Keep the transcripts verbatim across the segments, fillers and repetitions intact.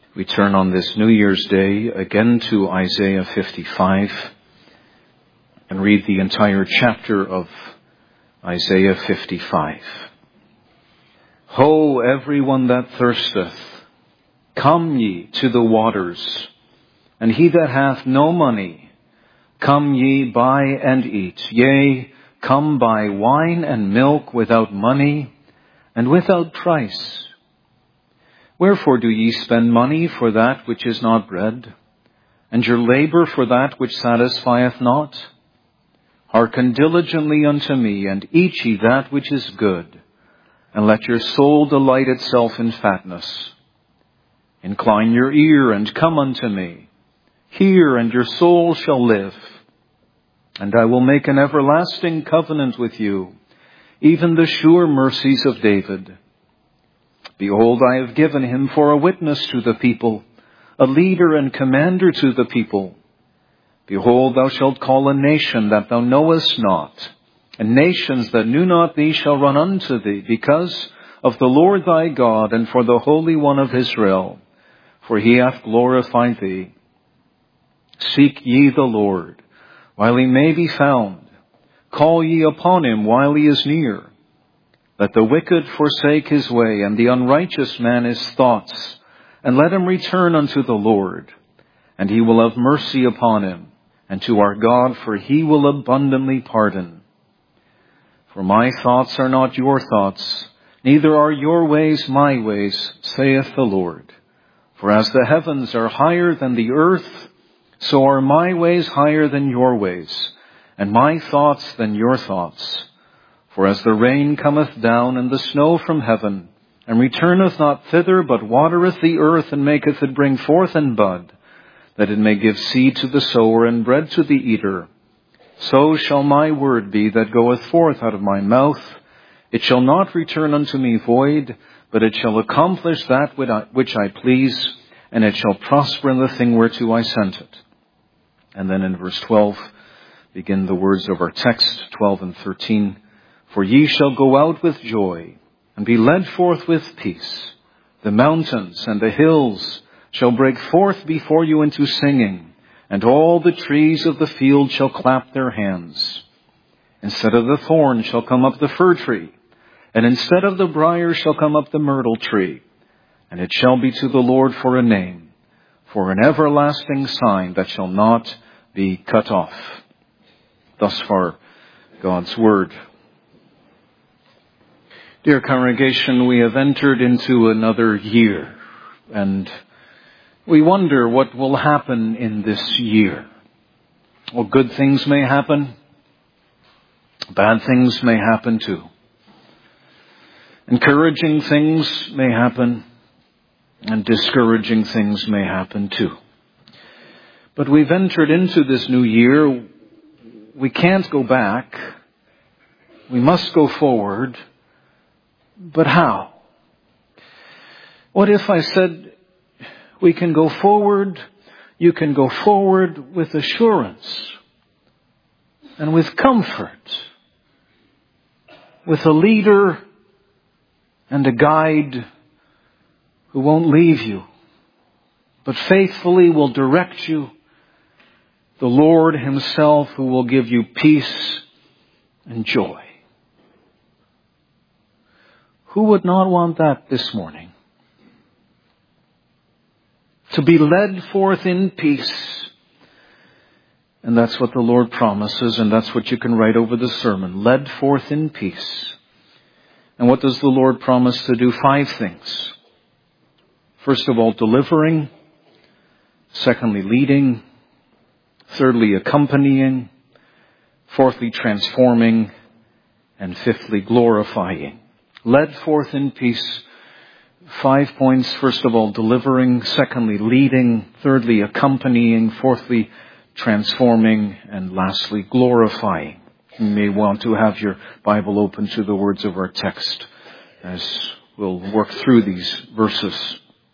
We turn on this New Year's Day again to Isaiah fifty-five and read the entire chapter of Isaiah fifty-five. Ho, everyone that thirsteth, come ye to the waters, and he that hath no money, come ye buy and eat. Yea, come buy wine and milk without money and without price. Wherefore do ye spend money for that which is not bread, and your labor for that which satisfieth not? Hearken diligently unto me, and eat ye that which is good, and let your soul delight itself in fatness. Incline your ear, and come unto me. Hear, and your soul shall live. And I will make an everlasting covenant with you, even the sure mercies of David. Behold, I have given him for a witness to the people, a leader and commander to the people. Behold, thou shalt call a nation that thou knowest not, and nations that knew not thee shall run unto thee, because of the Lord thy God, and for the Holy One of Israel, for he hath glorified thee. Seek ye the Lord, while he may be found. Call ye upon him while he is near. Let the wicked forsake his way, and the unrighteous man his thoughts, and let him return unto the Lord, and he will have mercy upon him, and to our God, for he will abundantly pardon. For my thoughts are not your thoughts, neither are your ways my ways, saith the Lord. For as the heavens are higher than the earth, so are my ways higher than your ways, and my thoughts than your thoughts. For as the rain cometh down and the snow from heaven, and returneth not thither, but watereth the earth, and maketh it bring forth and bud, that it may give seed to the sower and bread to the eater, so shall my word be that goeth forth out of my mouth. It shall not return unto me void, but it shall accomplish that which I please, and it shall prosper in the thing whereto I sent it. And then in verse twelve, begin the words of our text, twelve and thirteen. For ye shall go out with joy, and be led forth with peace. The mountains and the hills shall break forth before you into singing, and all the trees of the field shall clap their hands. Instead of the thorn shall come up the fir tree, and instead of the brier shall come up the myrtle tree. And it shall be to the Lord for a name, for an everlasting sign that shall not be cut off. Thus far, God's word. Dear congregation, we have entered into another year, and we wonder what will happen in this year. Well, good things may happen. Bad things may happen too. Encouraging things may happen, and discouraging things may happen too. But we've entered into this new year. We can't go back. We must go forward. But how? What if I said, we can go forward, you can go forward with assurance and with comfort, with a leader and a guide who won't leave you, but faithfully will direct you, the Lord himself who will give you peace and joy. Who would not want that this morning? To be led forth in peace. And that's what the Lord promises, and that's what you can write over the sermon. Led forth in peace. And what does the Lord promise to do? Five things. First of all, delivering. Secondly, leading. Thirdly, accompanying. Fourthly, transforming. And fifthly, glorifying. Led forth in peace. Five points. First of all, delivering. Secondly, leading. Thirdly, accompanying. Fourthly, transforming. And lastly, glorifying. You may want to have your Bible open to the words of our text as we'll work through these verses.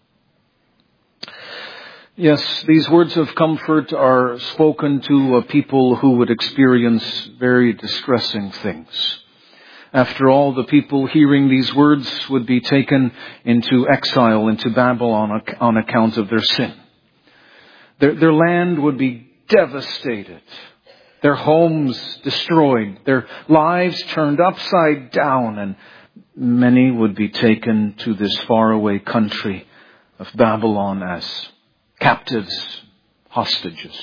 Yes, these words of comfort are spoken to a people who would experience very distressing things. After all, the people hearing these words would be taken into exile, into Babylon on account of their sin. Their, their land would be devastated, their homes destroyed, their lives turned upside down, and many would be taken to this faraway country of Babylon as captives, hostages.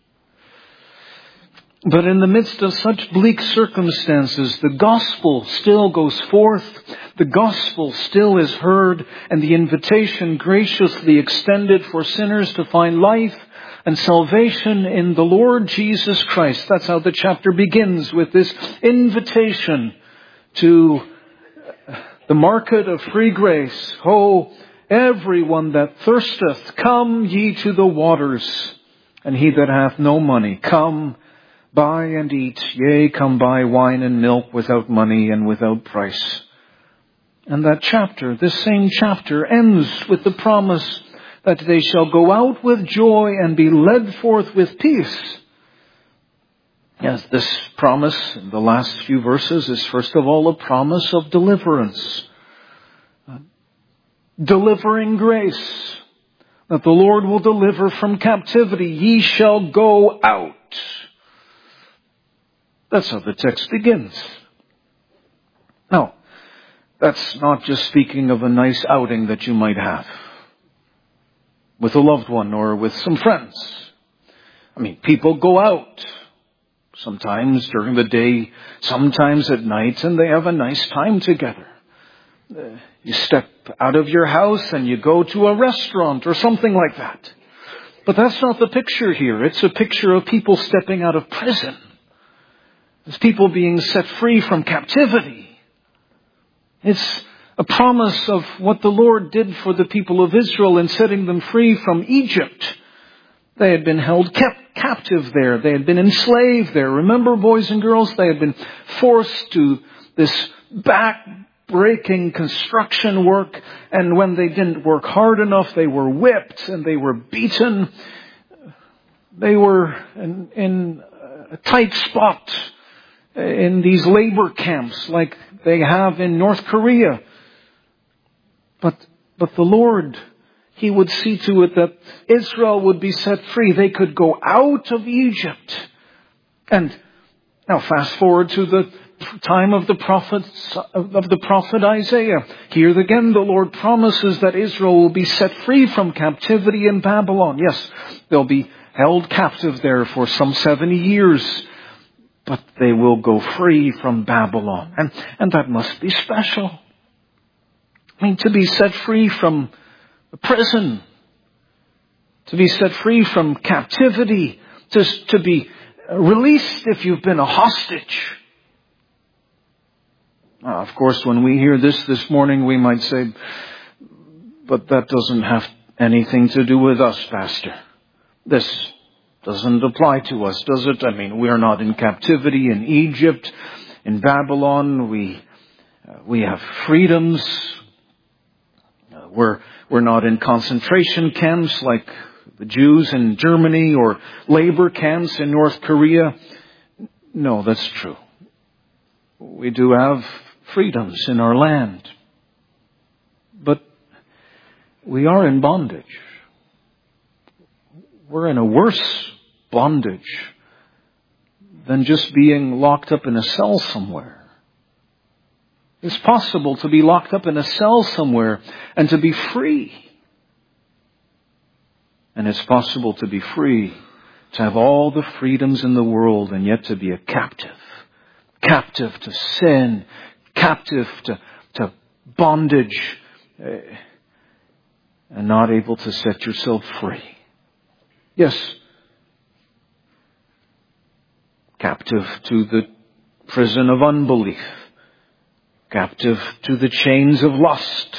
But in the midst of such bleak circumstances, the gospel still goes forth, the gospel still is heard, and the invitation graciously extended for sinners to find life and salvation in the Lord Jesus Christ. That's how the chapter begins, with this invitation to the market of free grace. Ho, everyone that thirsteth, come ye to the waters, and he that hath no money, come, buy and eat, yea, come buy wine and milk without money and without price. And that chapter, this same chapter, ends with the promise that they shall go out with joy and be led forth with peace. Yes, this promise in the last few verses is first of all a promise of deliverance. Delivering grace, that the Lord will deliver from captivity. Ye shall go out. That's how the text begins. Now, that's not just speaking of a nice outing that you might have with a loved one or with some friends. I mean, people go out sometimes during the day, sometimes at night, and they have a nice time together. Uh, you step out of your house and you go to a restaurant or something like that. But that's not the picture here. It's a picture of people stepping out of prison. It's people being set free from captivity. It's a promise of what the Lord did for the people of Israel in setting them free from Egypt. They had been held kept captive there. They had been enslaved there. Remember, boys and girls, they had been forced to this back-breaking construction work. And when they didn't work hard enough, they were whipped and they were beaten. They were in, in a tight spot in these labor camps like they have in North Korea. But, but the Lord, He would see to it that Israel would be set free. They could go out of Egypt. And now fast forward to the time of the prophets, of the prophet Isaiah. Here again, the Lord promises that Israel will be set free from captivity in Babylon. Yes, they'll be held captive there for some seventy years. But they will go free from Babylon. And, and that must be special. I mean, to be set free from prison, to be set free from captivity, to, to be released if you've been a hostage. Now, of course, when we hear this this morning, we might say, but that doesn't have anything to do with us, Pastor. This doesn't apply to us, does it? I mean, we are not in captivity in Egypt, in Babylon. We uh, we have freedoms. Uh, we're we're not in concentration camps like the Jews in Germany or labor camps in North Korea. No, that's true. We do have freedoms in our land, but we are in bondage. We're in a worse bondage than just being locked up in a cell somewhere. It's possible to be locked up in a cell somewhere and to be free. And it's possible to be free, to have all the freedoms in the world and yet to be a captive. Captive to sin, captive to, to bondage, uh, and not able to set yourself free. Yes, captive to the prison of unbelief, captive to the chains of lust,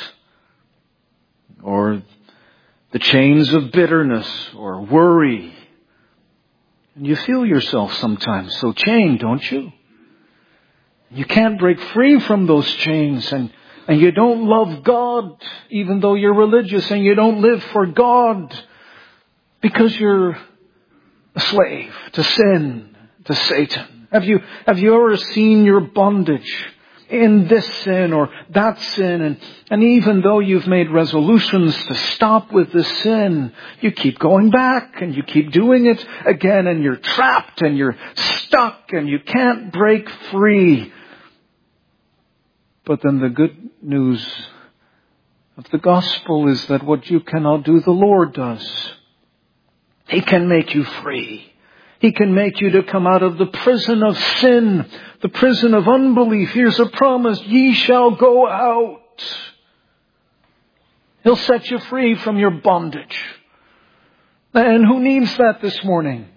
or the chains of bitterness or worry. And you feel yourself sometimes so chained, don't you? You can't break free from those chains, and, and you don't love God even though you're religious, and you don't live for God because you're a slave to sin, to Satan. Have you, have you ever seen your bondage in this sin or that sin. And, and even though you've made resolutions to stop with the sin, you keep going back and you keep doing it again, and you're trapped and you're stuck and you can't break free. But then the good news of the gospel is that what you cannot do, the Lord does. He can make you free. He can make you to come out of the prison of sin, the prison of unbelief. Here's a promise: ye shall go out. He'll set you free from your bondage. And who needs that this morning?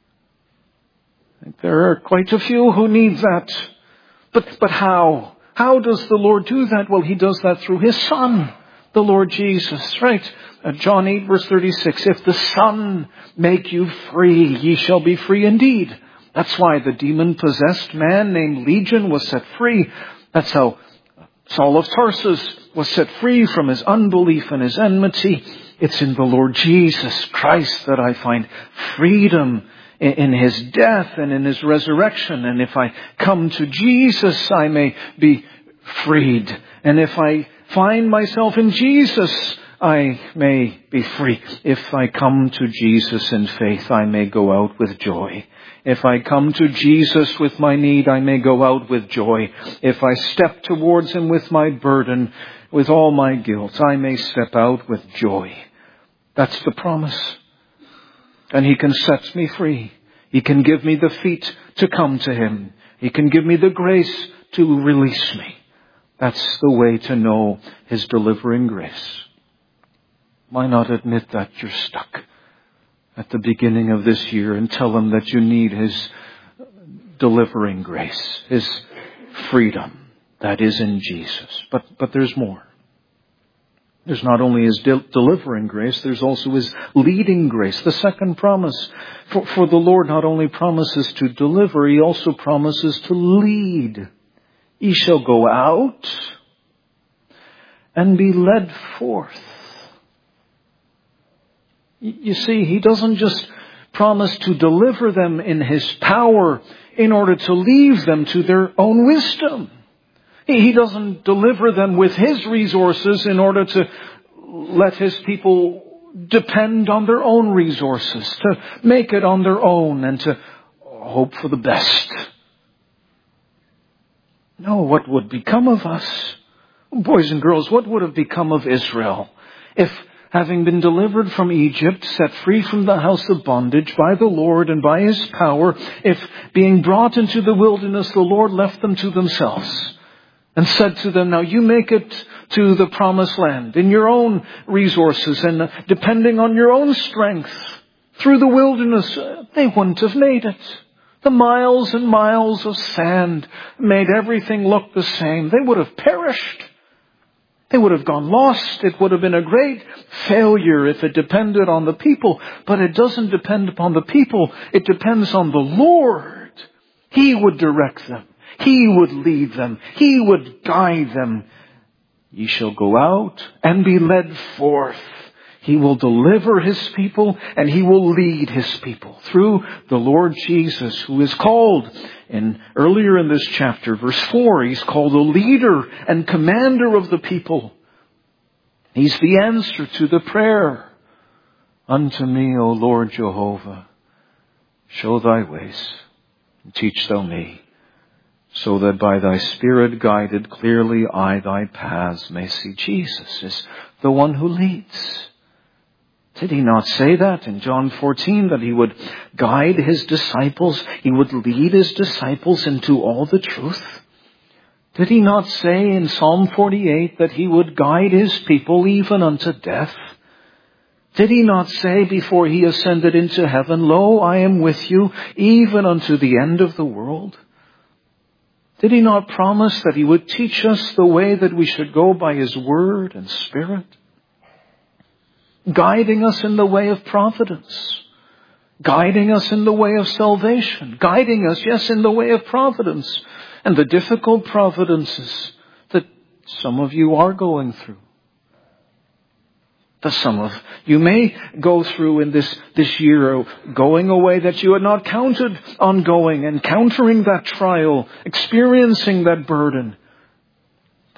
I think there are quite a few who need that. But, but how? How does the Lord do that? Well, He does that through His Son, the Lord Jesus, right? Uh, John eight verse thirty-six, if the Son make you free, ye shall be free indeed. That's why the demon-possessed man named Legion was set free. That's how Saul of Tarsus was set free from his unbelief and his enmity. It's in the Lord Jesus Christ that I find freedom in, in His death and in His resurrection. And if I come to Jesus, I may be freed. And if I find myself in Jesus, I may be free. If I come to Jesus in faith, I may go out with joy. If I come to Jesus with my need, I may go out with joy. If I step towards Him with my burden, with all my guilt, I may step out with joy. That's the promise. And He can set me free. He can give me the feet to come to Him. He can give me the grace to release me. That's the way to know His delivering grace. Why not admit that you're stuck at the beginning of this year and tell Him that you need His delivering grace, His freedom that is in Jesus. But, but there's more. There's not only His de- delivering grace, there's also His leading grace. The second promise. For, for the Lord not only promises to deliver, He also promises to lead. Ye shall go out and be led forth. You see, He doesn't just promise to deliver them in His power in order to leave them to their own wisdom. He doesn't deliver them with His resources in order to let His people depend on their own resources, to make it on their own and to hope for the best. No, what would become of us? Boys and girls, what would have become of Israel if, having been delivered from Egypt, set free from the house of bondage by the Lord and by His power, if being brought into the wilderness, the Lord left them to themselves and said to them, now you make it to the promised land in your own resources and depending on your own strength through the wilderness, they wouldn't have made it. The miles and miles of sand made everything look the same. They would have perished. They would have gone lost. It would have been a great failure if it depended on the people. But it doesn't depend upon the people. It depends on the Lord. He would direct them. He would lead them. He would guide them. Ye shall go out and be led forth. He will deliver His people and He will lead His people through the Lord Jesus, who is called in earlier in this chapter, verse four, He's called a leader and commander of the people. He's the answer to the prayer. Unto me, O Lord Jehovah, show Thy ways and teach Thou me, so that by Thy Spirit guided clearly I Thy paths may see. Jesus is the one who leads. Did He not say that in John fourteen, that He would guide His disciples, He would lead His disciples into all the truth? Did He not say in Psalm forty-eight that He would guide His people even unto death? Did He not say before He ascended into heaven, lo, I am with you even unto the end of the world? Did He not promise that He would teach us the way that we should go by His word and Spirit? Guiding us in the way of providence. Guiding us in the way of salvation. Guiding us, yes, in the way of providence. And the difficult providences that some of you are going through. That some of you may go through in this, this year, going away that you had not counted on going, encountering that trial, experiencing that burden.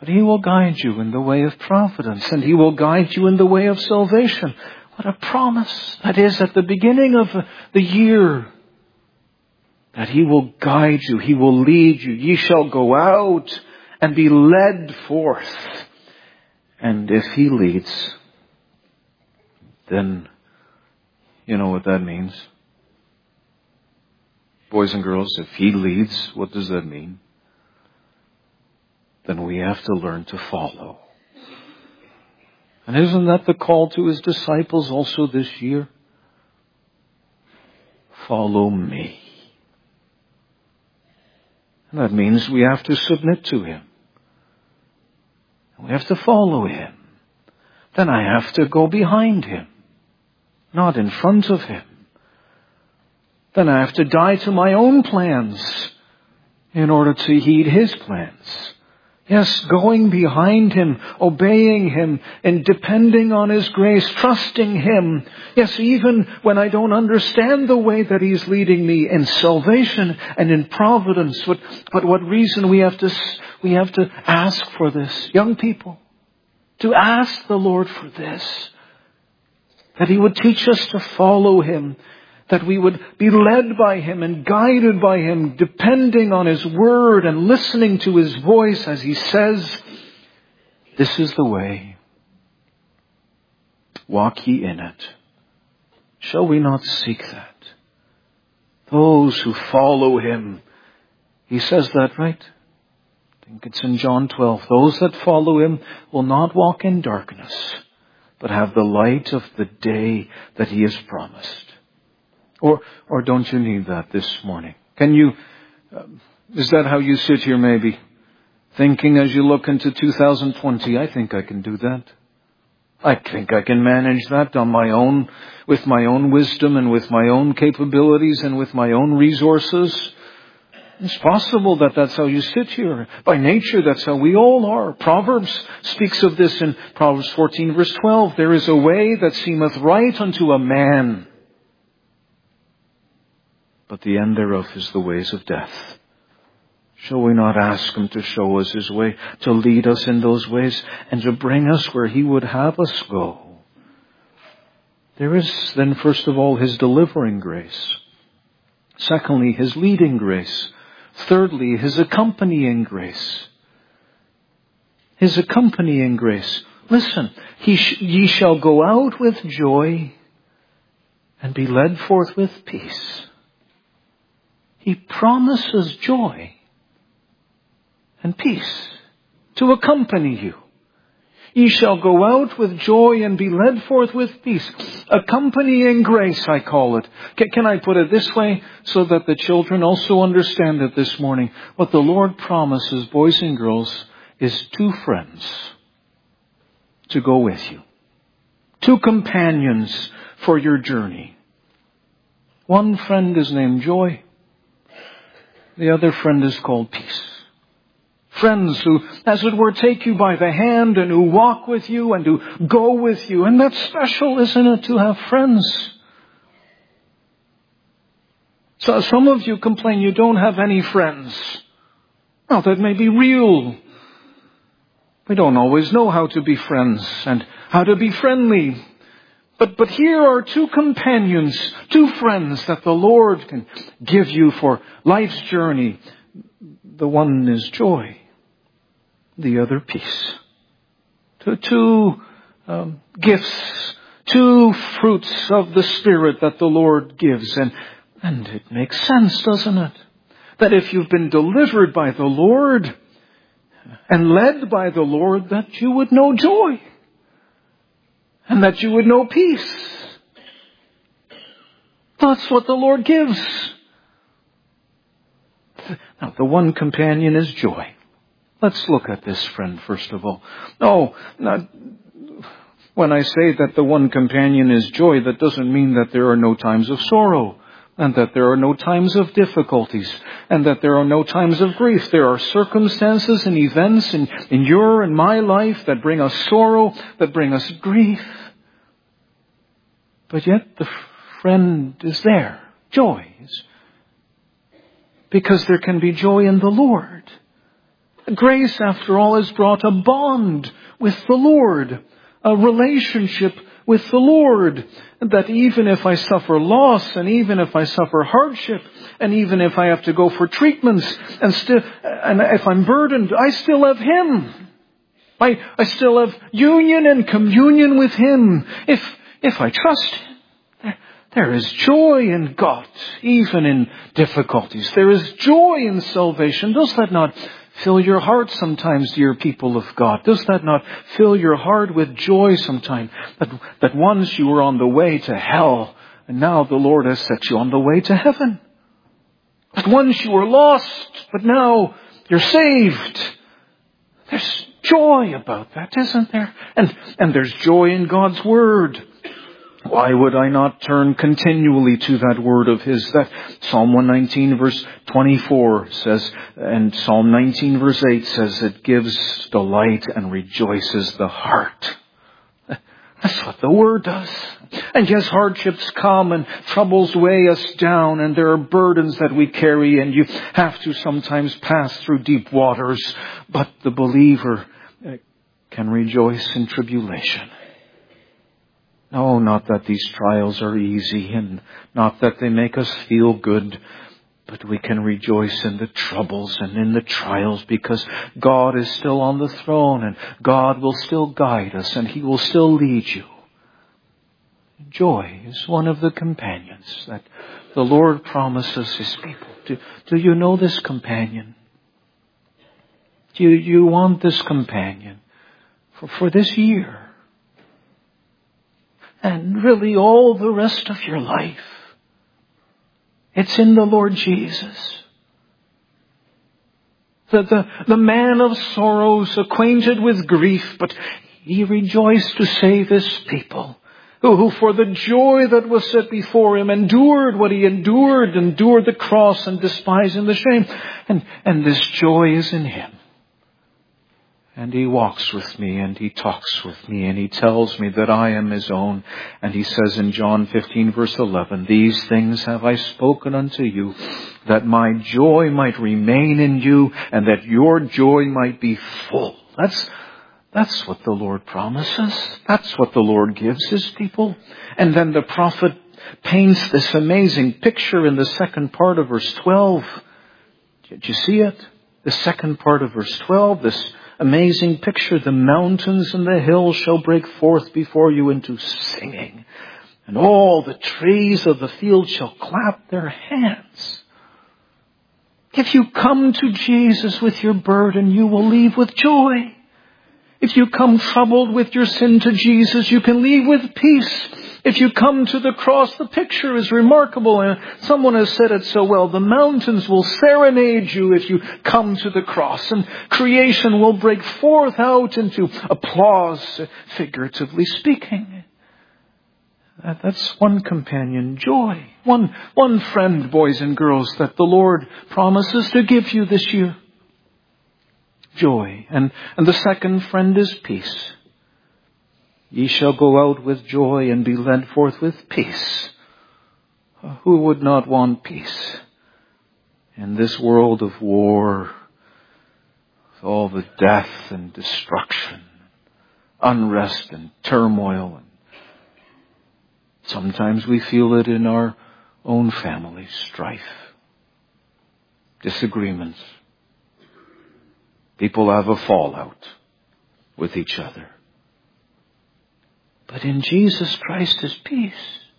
But He will guide you in the way of providence, and He will guide you in the way of salvation. What a promise that is at the beginning of the year. That He will guide you, He will lead you. Ye shall go out and be led forth. And if He leads, then you know what that means. Boys and girls, if He leads, what does that mean? Then we have to learn to follow. And isn't that the call to His disciples also this year? Follow me. And that means we have to submit to Him. We have to follow Him. Then I have to go behind Him, not in front of Him. Then I have to die to my own plans in order to heed His plans. Yes, going behind Him, obeying Him, and depending on His grace, trusting Him. Yes, even when I don't understand the way that He's leading me in salvation and in providence. But, but what reason we have to, we have to ask for this, young people, to ask the Lord for this, that He would teach us to follow Him, that we would be led by Him and guided by Him, depending on His Word and listening to His voice as He says, this is the way. Walk ye in it. Shall we not seek that? Those who follow Him. He says that, right? I think it's in John twelve. Those that follow Him will not walk in darkness, but have the light of the day that He has promised. Or, or don't you need that this morning? Can you, uh, is that how you sit here maybe? Thinking as you look into two thousand twenty, I think I can do that. I think I can manage that on my own, with my own wisdom and with my own capabilities and with my own resources. It's possible that that's how you sit here. By nature, that's how we all are. Proverbs speaks of this in Proverbs fourteen verse twelve. There is a way that seemeth right unto a man, but the end thereof is the ways of death. Shall we not ask Him to show us His way, to lead us in those ways, and to bring us where He would have us go? There is then, first of all, His delivering grace. Secondly, His leading grace. Thirdly, His accompanying grace. His accompanying grace. Listen, he sh- ye shall go out with joy and be led forth with peace. He promises joy and peace to accompany you. Ye shall go out with joy and be led forth with peace. Accompanying grace, I call it. Can I put it this way so that the children also understand it this morning? What the Lord promises, boys and girls, is two friends to go with you. Two companions for your journey. One friend is named joy. The other friend is called peace. Friends who, as it were, take you by the hand and who walk with you and who go with you. And that's special, isn't it, to have friends? So some of you complain you don't have any friends. Well, that may be real. We don't always know how to be friends and how to be friendly. But, but here are two companions, two friends that the Lord can give you for life's journey. The one is joy, the other peace. Two, two um, gifts, two fruits of the Spirit that the Lord gives. And, and it makes sense, doesn't it? That if you've been delivered by the Lord and led by the Lord, that you would know joy. And that you would know peace. That's what the Lord gives. Now, the one companion is joy. Let's look at this friend first of all. No, not, when I say that the one companion is joy, that doesn't mean that there are no times of sorrow. And that there are no times of difficulties. And that there are no times of grief. There are circumstances and events in, in your and my life that bring us sorrow, that bring us grief. But yet the friend is there. Joy. Because there can be joy in the Lord. Grace, after all, has brought a bond with the Lord, a relationship with the Lord, that even if I suffer loss, and even if I suffer hardship, and even if I have to go for treatments, and still, and if I'm burdened, I still have Him. I, I still have union and communion with Him. If, if I trust Him, there, there is joy in God, even in difficulties. There is joy in salvation. Does that not fill your heart sometimes, dear people of God? Does that not fill your heart with joy sometimes? That, that once you were on the way to hell, and now the Lord has set you on the way to heaven. That once you were lost, but now you're saved. There's joy about that, isn't there? And, and there's joy in God's Word. Why would I not turn continually to that word of His? That Psalm one nineteen verse twenty-four says, and Psalm nineteen verse eight says, it gives delight and rejoices the heart. That's what the Word does. And yes, hardships come and troubles weigh us down, and there are burdens that we carry, and you have to sometimes pass through deep waters. But the believer can rejoice in tribulation. No, not that these trials are easy, and not that they make us feel good, but we can rejoice in the troubles and in the trials, because God is still on the throne, and God will still guide us, and He will still lead you. Joy is one of the companions that the Lord promises His people. Do, do you know this companion? Do you, you want this companion for, for this year? And really all the rest of your life. It's in the Lord Jesus. The, the, the man of sorrows, acquainted with grief, but He rejoiced to save His people. Who, who for the joy that was set before Him endured what He endured, endured the cross and despising the shame. And, and this joy is in Him. And He walks with me, and He talks with me, and He tells me that I am His own. And He says in John fifteen verse eleven, these things have I spoken unto you, that my joy might remain in you, and that your joy might be full. That's, that's what the Lord promises. That's what the Lord gives His people. And then the prophet paints this amazing picture in the second part of verse twelve. Did you see it? The second part of verse twelve, this amazing picture. The mountains and the hills shall break forth before you into singing, and all the trees of the field shall clap their hands. If you come to Jesus with your burden, you will leave with joy. If you come troubled with your sin to Jesus, you can leave with peace. If you come to the cross, the picture is remarkable. And someone has said it so well. The mountains will serenade you if you come to the cross. And creation will break forth out into applause, figuratively speaking. That's one companion, joy. One, one friend, boys and girls, that the Lord promises to give you this year. Joy. And, and the second friend is peace. Ye shall go out with joy and be led forth with peace. Who would not want peace in this world of war, with all the death and destruction, unrest and turmoil? And sometimes we feel it in our own family, strife, disagreements. People have a fallout with each other. But in Jesus Christ is peace.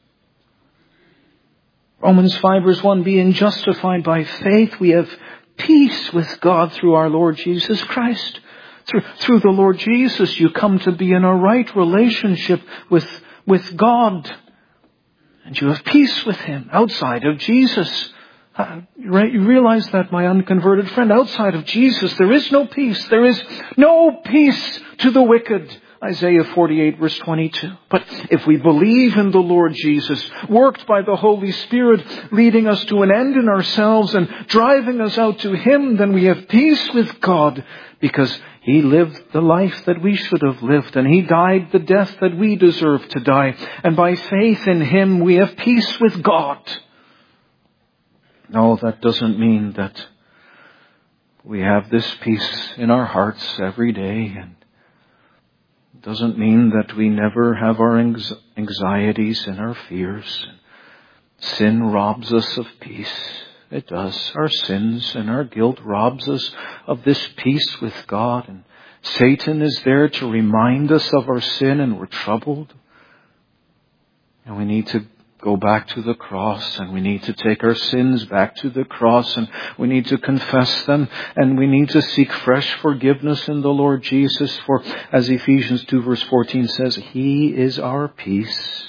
Romans five verse one, being justified by faith, we have peace with God through our Lord Jesus Christ. Through, through the Lord Jesus, you come to be in a right relationship with, with God. And you have peace with Him outside of Jesus. Uh, you realize that, my unconverted friend? Outside of Jesus, there is no peace. There is no peace to the wicked. Isaiah forty-eight verse twenty-two. But if we believe in the Lord Jesus, worked by the Holy Spirit, leading us to an end in ourselves and driving us out to Him, then we have peace with God, because He lived the life that we should have lived, and He died the death that we deserve to die. And by faith in Him, we have peace with God. No, that doesn't mean that We have this peace in our hearts every day, and it doesn't mean that we never have our anxieties and our fears. Sin robs us of peace. It does. Our sins and our guilt robs us of this peace with God. And Satan is there to remind us of our sin, and we're troubled. And we need to go back to the cross, and we need to take our sins back to the cross, and we need to confess them, and we need to seek fresh forgiveness in the Lord Jesus. For as Ephesians two verse fourteen says, He is our peace.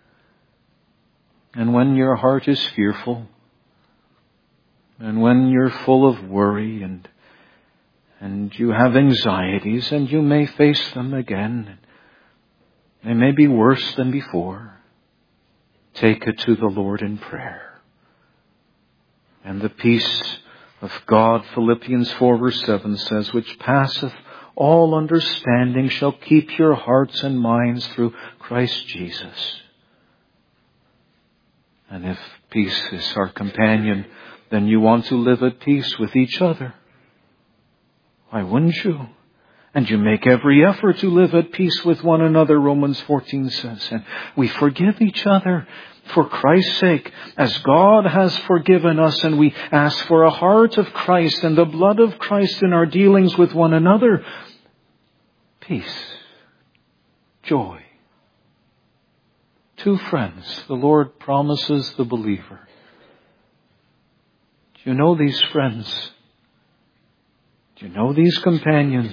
And when your heart is fearful, and when you're full of worry, and and you have anxieties, and you may face them again, they may be worse than before, take it to the Lord in prayer. And the peace of God, Philippians four verse seven says, which passeth all understanding, shall keep your hearts and minds through Christ Jesus. And if peace is our companion, then you want to live at peace with each other. Why wouldn't you? And you make every effort to live at peace with one another, Romans fourteen says. And we forgive each other for Christ's sake, as God has forgiven us, and we ask for a heart of Christ and the blood of Christ in our dealings with one another. Peace. Joy. Two friends the Lord promises the believer. Do you know these friends? Do you know these companions?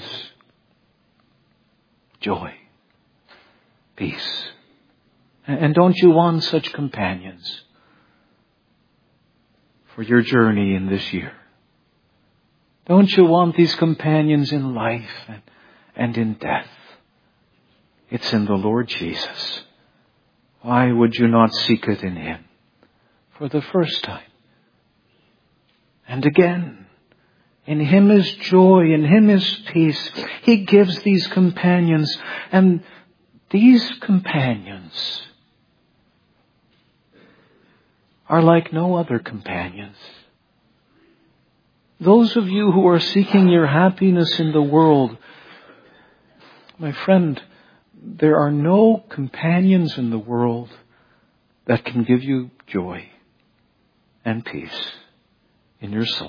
Joy. Peace. And don't you want such companions for your journey in this year? Don't you want these companions in life and, and in death? It's in the Lord Jesus. Why would you not seek it in Him for the first time? And again, in Him is joy, in Him is peace. He gives these companions, and these companions are like no other companions. Those of you who are seeking your happiness in the world, my friend, there are no companions in the world that can give you joy and peace in your soul.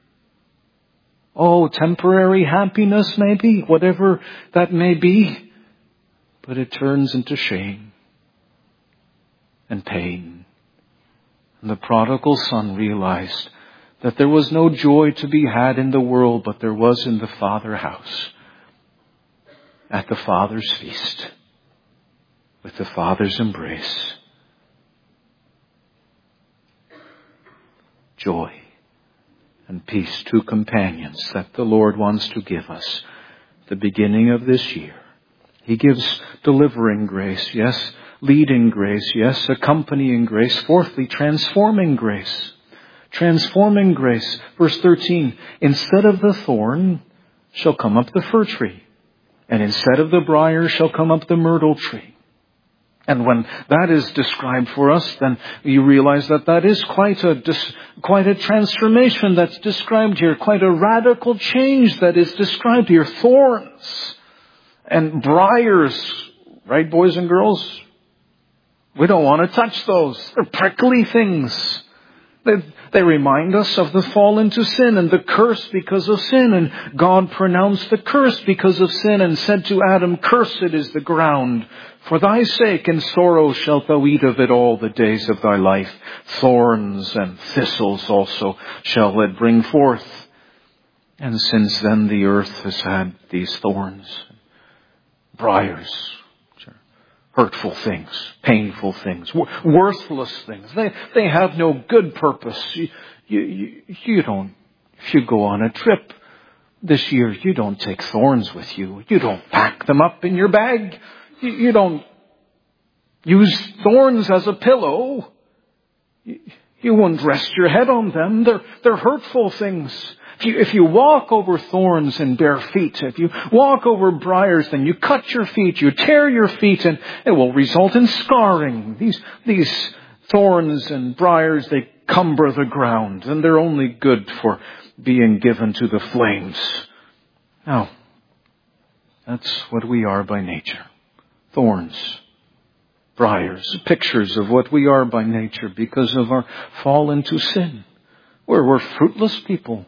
Oh, temporary happiness maybe, whatever that may be, but it turns into shame and pain. And the prodigal son realized that there was no joy to be had in the world, but there was in the Father house, at the Father's feast, with the Father's embrace. Joy and peace, two companions that the Lord wants to give us at the beginning of this year. He gives delivering grace, yes. Leading grace, yes. Accompanying grace. Fourthly, transforming grace. Transforming grace. Verse thirteen, instead of the thorn shall come up the fir tree, and instead of the briar shall come up the myrtle tree. And when that is described for us, then you realize that that is quite a quite a transformation that's described here, quite a radical change that is described here. Thorns and briars, right, boys and girls? We don't want to touch those. They're prickly things. They, they remind us of the fall into sin and the curse because of sin. And God pronounced the curse because of sin and said to Adam, cursed is the ground. For thy sake in sorrow shalt thou eat of it all the days of thy life. Thorns and thistles also shall it bring forth. And since then the earth has had these thorns, briars, hurtful things, painful things, worthless things. They they have no good purpose. You, you, you don't, if you go on a trip this year, you don't take thorns with you. You don't pack them up in your bag. You, you don't use thorns as a pillow. You, you wouldn't rest your head on them. They're, they're hurtful things. If you, if you walk over thorns in bare feet, if you walk over briars, then you cut your feet, you tear your feet, and it will result in scarring. These, these thorns and briars, they cumber the ground, and they're only good for being given to the flames. No, that's what we are by nature. Thorns, briars, pictures of what we are by nature because of our fall into sin. We're, we're fruitless people.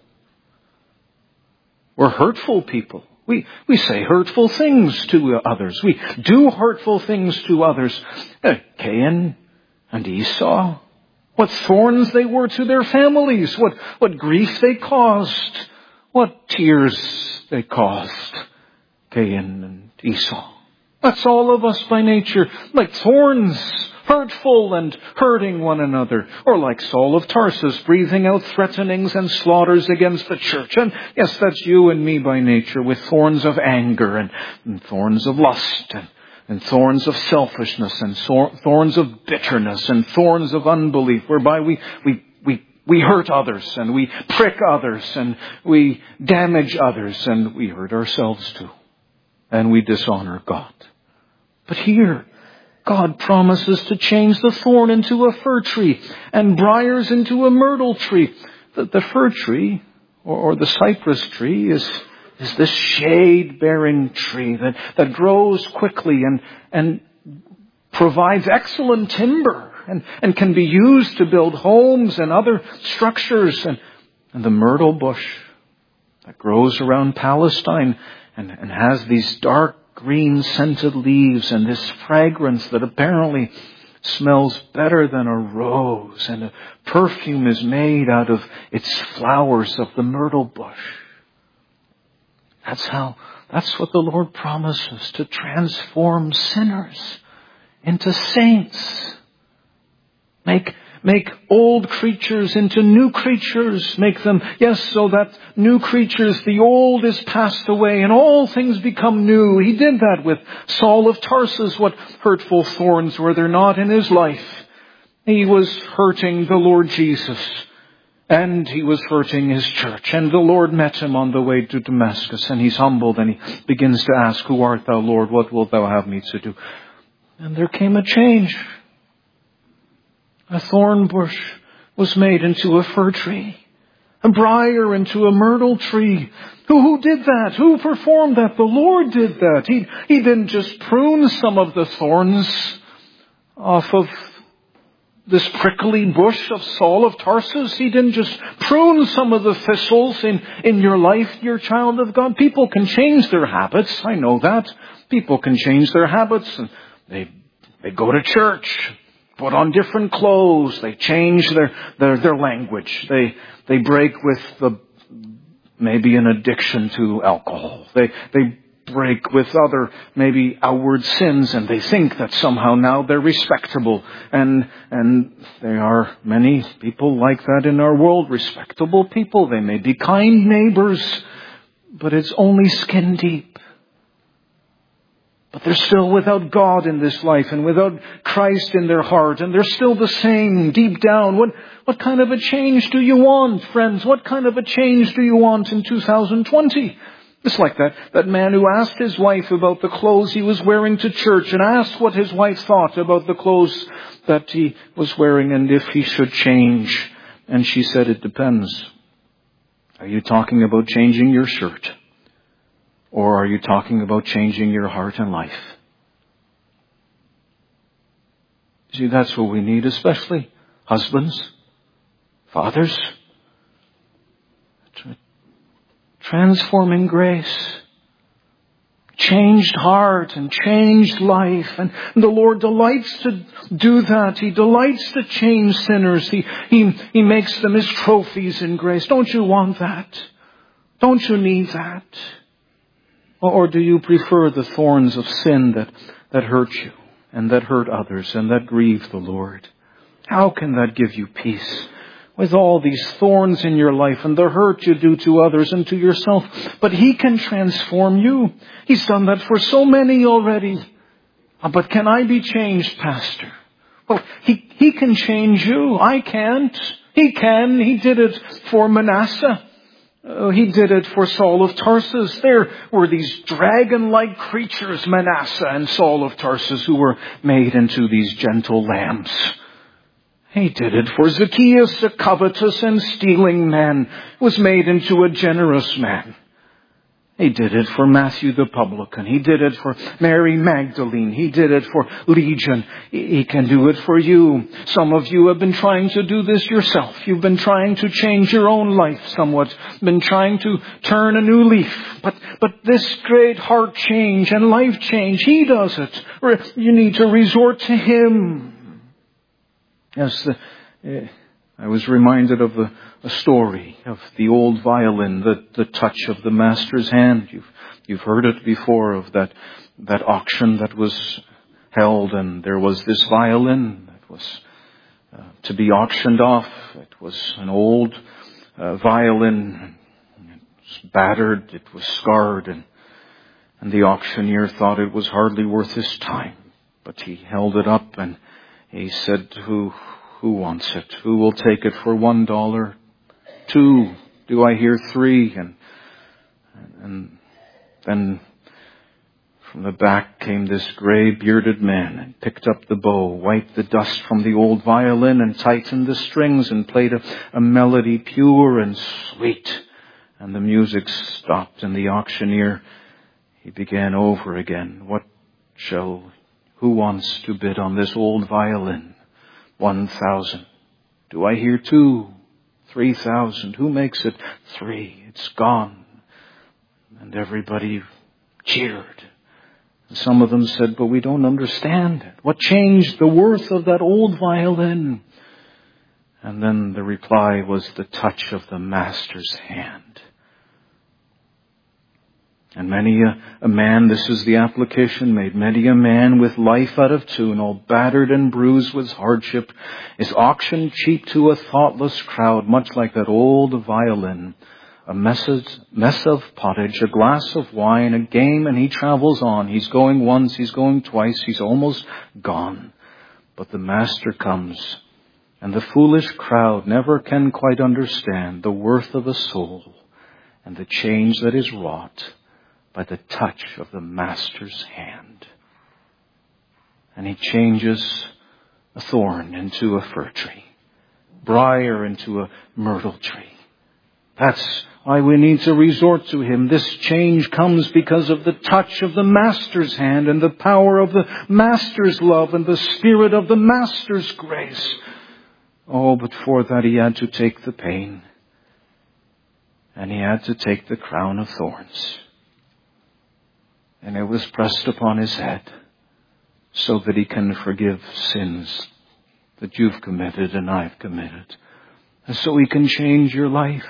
We're hurtful people. We, we say hurtful things to others. We do hurtful things to others. Uh, Cain and Esau, what thorns they were to their families, what, what grief they caused, what tears they caused. Cain and Esau. That's all of us by nature, like thorns, hurtful and hurting one another, or like Saul of Tarsus, breathing out threatenings and slaughters against the church. And yes, that's you and me by nature, with thorns of anger and, and thorns of lust and, and thorns of selfishness and so, thorns of bitterness and thorns of unbelief, whereby we, we, we, we hurt others and we prick others and we damage others and we hurt ourselves too. And we dishonor God. But here, God promises to change the thorn into a fir tree and briars into a myrtle tree. The, the fir tree, or, or the cypress tree, is, is this shade-bearing tree that, that grows quickly and, and provides excellent timber and, and can be used to build homes and other structures. And, and the myrtle bush that grows around Palestine and, and has these dark green scented leaves and this fragrance that apparently smells better than a rose, and a perfume is made out of its flowers of the myrtle bush. That's how, that's what the Lord promises, to transform sinners into saints. Make Make old creatures into new creatures. Make them, yes, so that new creatures, the old is passed away and all things become new. He did that with Saul of Tarsus. What hurtful thorns were there not in his life? He was hurting the Lord Jesus, and he was hurting his church. And the Lord met him on the way to Damascus, and he's humbled and he begins to ask, "Who art thou, Lord? What wilt thou have me to do?" And there came a change. A thorn bush was made into a fir tree. A briar into a myrtle tree. Who, who did that? Who performed that? The Lord did that. He, he didn't just prune some of the thorns off of this prickly bush of Saul of Tarsus. He didn't just prune some of the thistles in, in your life, dear child of God. People can change their habits. I know that. People can change their habits. And they, they go to church, put on different clothes. They change their, their, their language. They, they break with the, maybe an addiction to alcohol. They, they break with other, maybe outward sins, and they think that somehow now they're respectable. And, and there are many people like that in our world, respectable people. They may be kind neighbors, but it's only skin deep. But they're still without God in this life and without Christ in their heart. And they're still the same deep down. What, what kind of a change do you want, friends? What kind of a change do you want in two thousand twenty? It's like that, that man who asked his wife about the clothes he was wearing to church and asked what his wife thought about the clothes that he was wearing and if he should change. And she said, "It depends. Are you talking about changing your shirt? Or are you talking about changing your heart and life?" See, that's what we need, especially husbands, fathers. Transforming grace, changed heart and changed life. And the Lord delights to do that. He delights to change sinners. He, he, he makes them His trophies in grace. Don't you want that? Don't you need that? Or do you prefer the thorns of sin that, that hurt you and that hurt others and that grieve the Lord? How can that give you peace with all these thorns in your life and the hurt you do to others and to yourself? But He can transform you. He's done that for so many already. But can I be changed, Pastor? Well, He, he can change you. I can't. He can. He did it for Manasseh. Uh, he did it for Saul of Tarsus. There were these dragon-like creatures, Manasseh and Saul of Tarsus, who were made into these gentle lambs. He did it for Zacchaeus, a covetous and stealing man, was made into a generous man. He did it for Matthew the publican. He did it for Mary Magdalene. He did it for Legion. He can do it for you. Some of you have been trying to do this yourself. You've been trying to change your own life somewhat. Been trying to turn a new leaf. But, but this great heart change and life change, He does it. You need to resort to Him. Yes, the, uh, I was reminded of a, a story of the old violin, the, the touch of the master's hand. You've, you've heard it before, of that, that auction that was held, and there was this violin that was uh, to be auctioned off. It was an old uh, violin. It was battered, it was scarred, and, and the auctioneer thought it was hardly worth his time. But he held it up and he said, who, who wants it? Who will take it for one dollar? Two? Do I hear three? And, and then from the back came this gray bearded man and picked up the bow, wiped the dust from the old violin and tightened the strings and played a, a melody pure and sweet. And the music stopped, and the auctioneer, he began over again. What shall, who wants to bid on this old violin? One thousand. Do I hear two? Three thousand. Who makes it? Three. It's gone. And everybody cheered. And some of them said, but we don't understand it. What changed the worth of that old violin? And then the reply was the touch of the master's hand. And many a, a man, this is the application made, many a man with life out of tune, all battered and bruised with hardship, is auctioned cheap to a thoughtless crowd, much like that old violin. A mess of, mess of pottage, a glass of wine, a game, and he travels on. He's going once, he's going twice, he's almost gone. But the master comes, and the foolish crowd never can quite understand the worth of a soul and the change that is wrought by the touch of the master's hand. And he changes a thorn into a fir tree, briar into a myrtle tree. That's why we need to resort to Him. This change comes because of the touch of the master's hand and the power of the master's love and the spirit of the master's grace. Oh, but for that He had to take the pain, and He had to take the crown of thorns. And it was pressed upon His head so that He can forgive sins that you've committed and I've committed. And so He can change your life.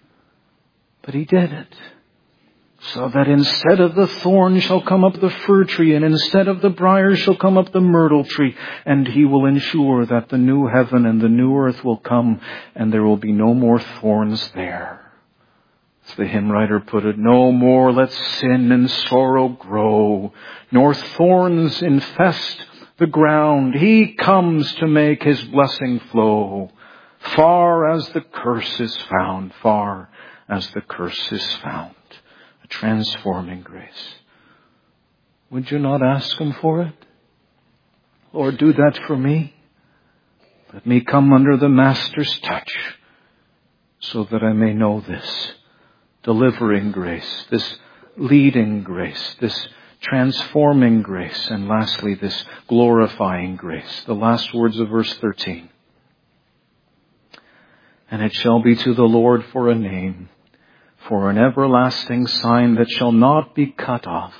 But He did it so that instead of the thorn shall come up the fir tree, and instead of the briar shall come up the myrtle tree. And He will ensure that the new heaven and the new earth will come, and there will be no more thorns there. As the hymn writer put it, no more let sin and sorrow grow, nor thorns infest the ground. He comes to make His blessing flow, far as the curse is found, far as the curse is found. A transforming grace. Would you not ask Him for it? Lord, do that for me. Let me come under the Master's touch so that I may know this delivering grace, this leading grace, this transforming grace, and lastly, this glorifying grace. The last words of verse thirteen. And it shall be to the Lord for a name, for an everlasting sign that shall not be cut off.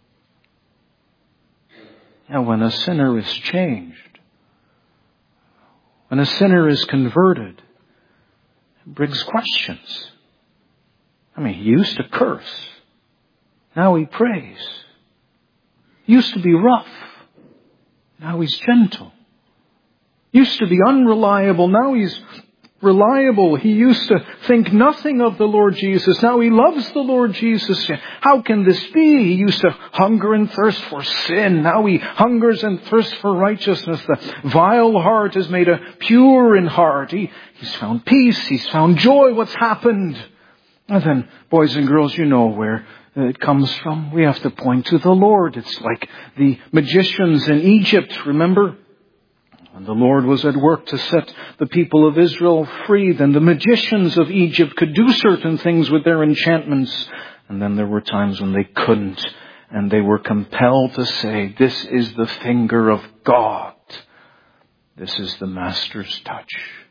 Now, when a sinner is changed, when a sinner is converted, it brings questions. I mean, he used to curse. Now he prays. He used to be rough. Now he's gentle. He used to be unreliable. Now he's reliable. He used to think nothing of the Lord Jesus. Now he loves the Lord Jesus. How can this be? He used to hunger and thirst for sin. Now he hungers and thirsts for righteousness. The vile heart is made a pure in heart. He, he's found peace. He's found joy. What's happened? And then, boys and girls, you know where it comes from. We have to point to the Lord. It's like the magicians in Egypt, remember? When the Lord was at work to set the people of Israel free. Then the magicians of Egypt could do certain things with their enchantments. And then there were times when they couldn't. And they were compelled to say, this is the finger of God. This is the Master's touch.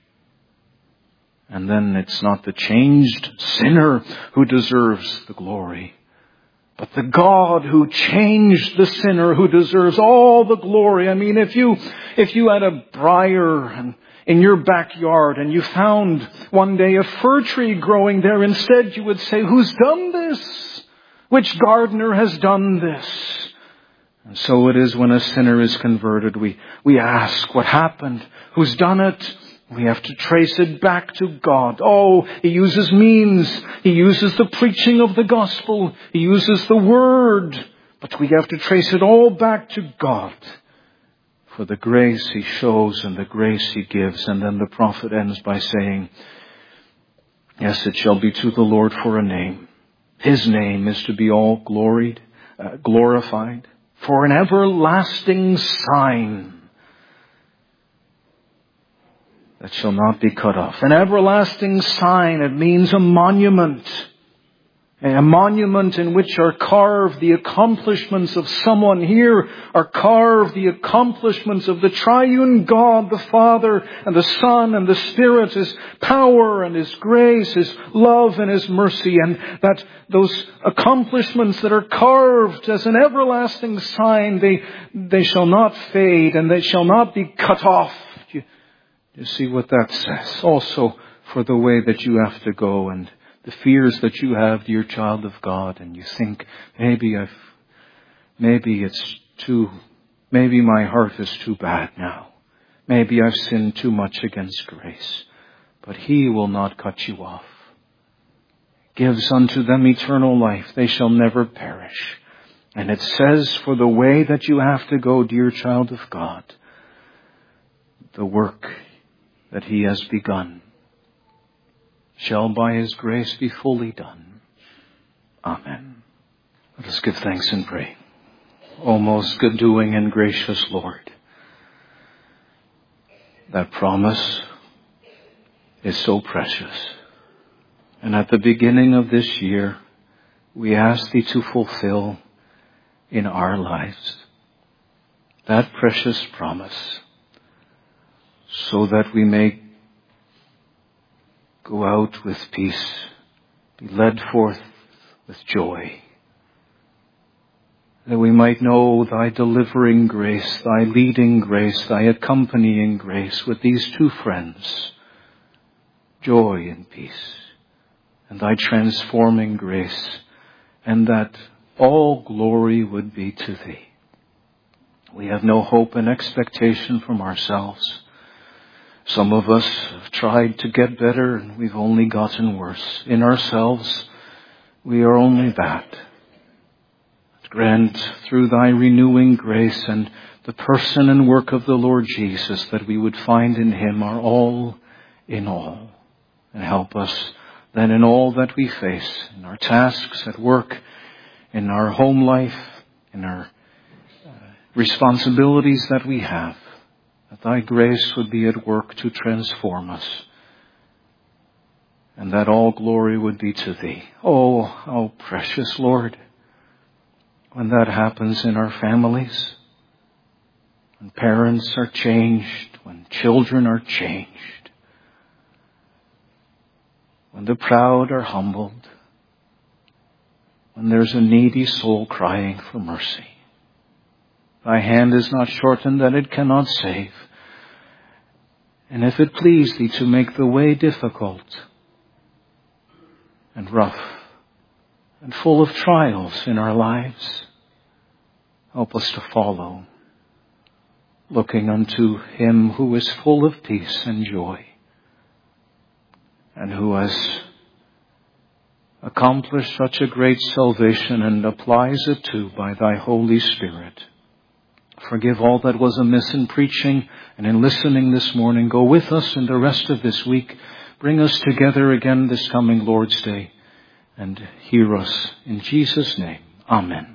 And then it's not the changed sinner who deserves the glory, but the God who changed the sinner who deserves all the glory. I mean, if you, if you had a briar and in your backyard and you found one day a fir tree growing there, instead you would say, who's done this? Which gardener has done this? And so it is when a sinner is converted. We, we ask, what happened? Who's done it? We have to trace it back to God. Oh, He uses means. He uses the preaching of the gospel. He uses the word. But we have to trace it all back to God for the grace He shows and the grace He gives. And then the prophet ends by saying, yes, it shall be to the Lord for a name. His name is to be all gloried, uh, glorified, for an everlasting sign that shall not be cut off. An everlasting sign, it means a monument. A monument in which are carved the accomplishments of someone. Here are carved the accomplishments of the triune God, the Father and the Son and the Spirit, His power and His grace, His love and His mercy. And that those accomplishments that are carved as an everlasting sign, they, they shall not fade and they shall not be cut off. You, you see what that says? Also for the way that you have to go and the fears that you have, dear child of God, and you think, maybe I've, maybe it's too, maybe my heart is too bad now. Maybe I've sinned too much against grace. But He will not cut you off. Gives unto them eternal life. They shall never perish. And it says, for the way that you have to go, dear child of God, the work that He has begun shall by His grace be fully done. Amen. Let us give thanks and pray. O most good doing and gracious Lord, that promise is so precious. And at the beginning of this year, we ask Thee to fulfill in our lives that precious promise, so that we may go out with peace, be led forth with joy, that we might know Thy delivering grace, Thy leading grace, Thy accompanying grace with these two friends, joy and peace, and Thy transforming grace, and that all glory would be to Thee. We have no hope and expectation from ourselves. Some of us have tried to get better and we've only gotten worse. In ourselves, we are only that. Grant through Thy renewing grace and the person and work of the Lord Jesus that we would find in Him our all in all. And help us then in all that we face, in our tasks at work, in our home life, in our uh, responsibilities that we have, that Thy grace would be at work to transform us, and that all glory would be to Thee. Oh, how precious, Lord, when that happens in our families, when parents are changed, when children are changed, when the proud are humbled, when there's a needy soul crying for mercy. Thy hand is not shortened that it cannot save. And if it please Thee to make the way difficult and rough and full of trials in our lives, help us to follow, looking unto Him who is full of peace and joy, and who has accomplished such a great salvation and applies it too by Thy Holy Spirit. Forgive all that was amiss in preaching and in listening this morning. Go with us in the rest of this week. Bring us together again this coming Lord's Day and hear us in Jesus' name. Amen.